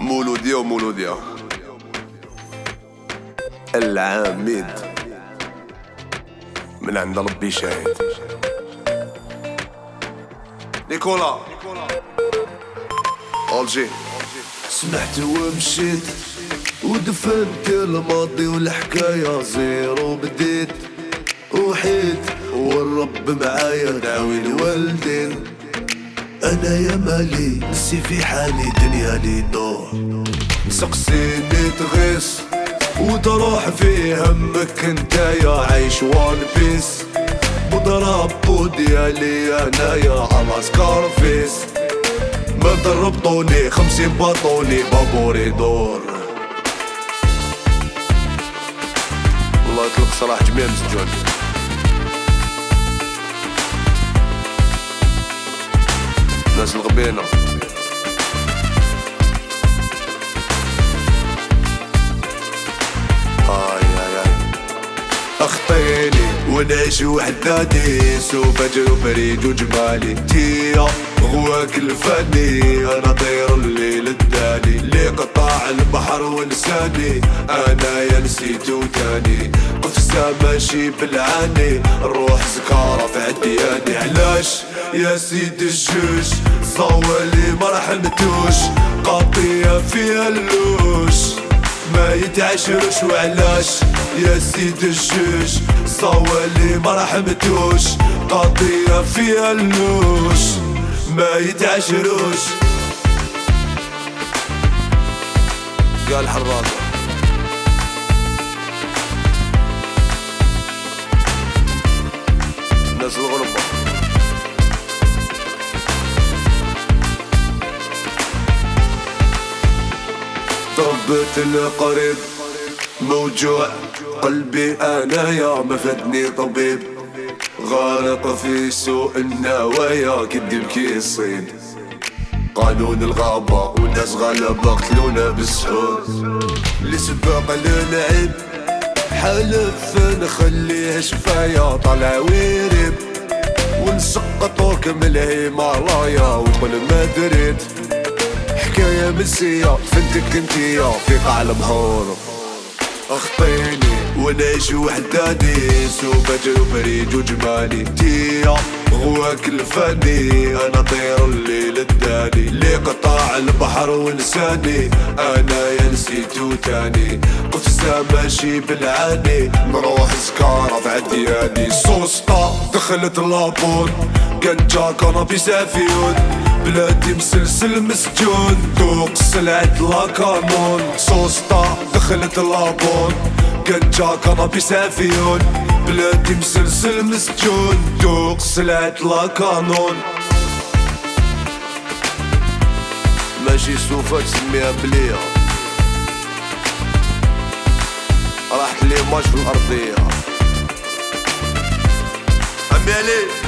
مولوديا العامد من عند ربي شاهد. نيكولا ألجي. سمحت ومشيت ودفنت الماضي والحكاية زيرو، بديت وحيد والرب معايا دعوي الوالدين. انا يا مالي نسي في حالي دنيا لي دور، سقسيني تغيس وتروح في همك انتايا عايش وان بيس. بضرب ديالي انايا على سكارفيس، ما ضربطوني 50 باطوني بابوري دور. والله يطلق صلاح جميع مسجون. ناس الغبينة اخطيني ونعيش وحداني، سوف اجرب بريد وجمالي تيا غواك الفاني. انا طير الليل الداني اللي قطع البحر ولساني، انا يا نسيتو تاني قفزة ماشي بالعاني. الروح سكارة في عدياني، علاش يا سيد الجوج صوالي ما رحمتوش، قضية فيها اللوش ما يتعشرش. وعلاش يا سيد الجوج صوالي ما رحمتوش، قضية فيها اللوش ما يتعشروش. قال حراسة ناس الغربة. طبت القريب موجوع قلبي انايا، ما فادني طبيب غارق في سوء النوايا. كدب كي الصيد قانون الغابة والناس غلبة قتلونا بالسهول. اللي سباق للعب حلف نخليه شفايا طالع ويرب، ونسقطوك من الهيمالايا وتقول ما دريت. حكاية مسية فنتك انتيا في قاع البحور. اخطيني ونعيش وحداني، سوف اجرب بريد وجمالي تيا غواك الفاني. انا طير الليل الداني اللي قطع البحر ولساني، انا يا نسيتو تاني قفزة ماشي بالعاني. نروح سكارة في عدياني، سوسطة دخلت لابون كنجا كنابيس عفيون. بلادي مسلسل مسجون دوق سلعة لاكانون. سوسطة دخلت لابون كنجا كنابيس عفيون. بلادي مسلسل مسجون دوق سلعة لاكانون. ماشي سوفا تسميها بلية، راحت لي ماش في الأرضية. عمي علي